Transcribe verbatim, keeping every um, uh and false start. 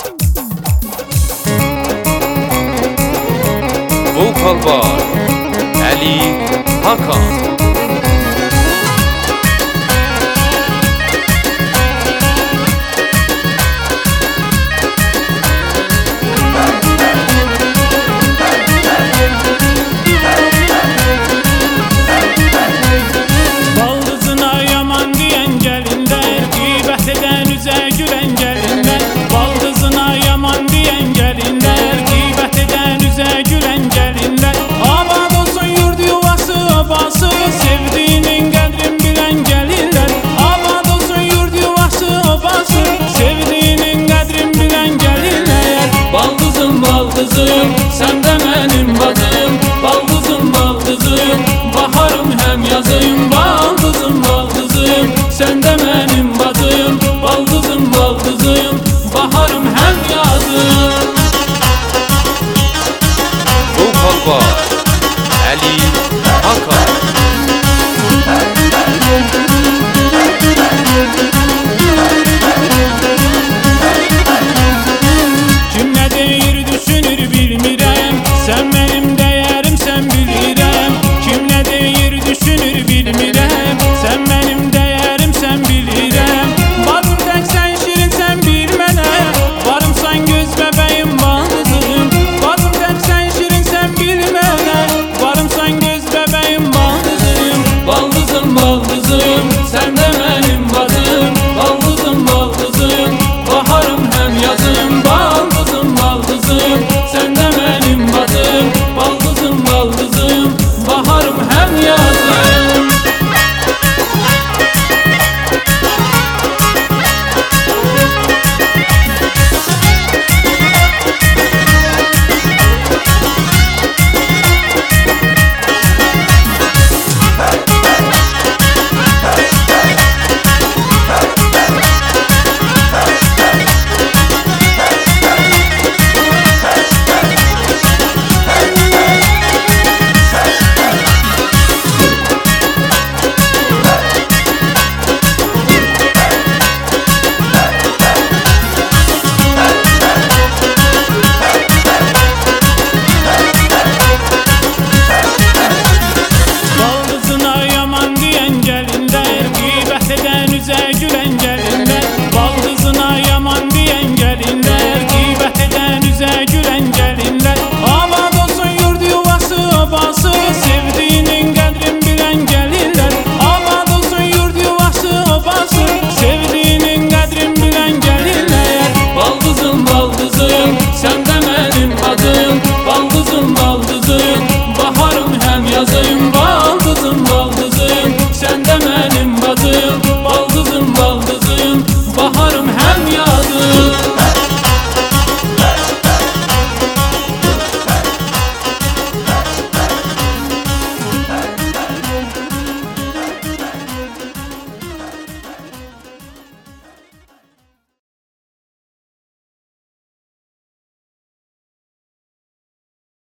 Vokal var Ali Hakan. Baldızına yaman diyen gelinler, gıybet eden üze gülen gelinler. Baldızına yaman diyen gelinler, gıybet eden üze gülen gelinler. Abad olsun yurdu yuvası obası, sevdiğinin kadrin bilen gelinler. Abad olsun yurdu yuvası obası, sevdiğinin kadrin bilen gelinler. Baldızım baldızım sen deme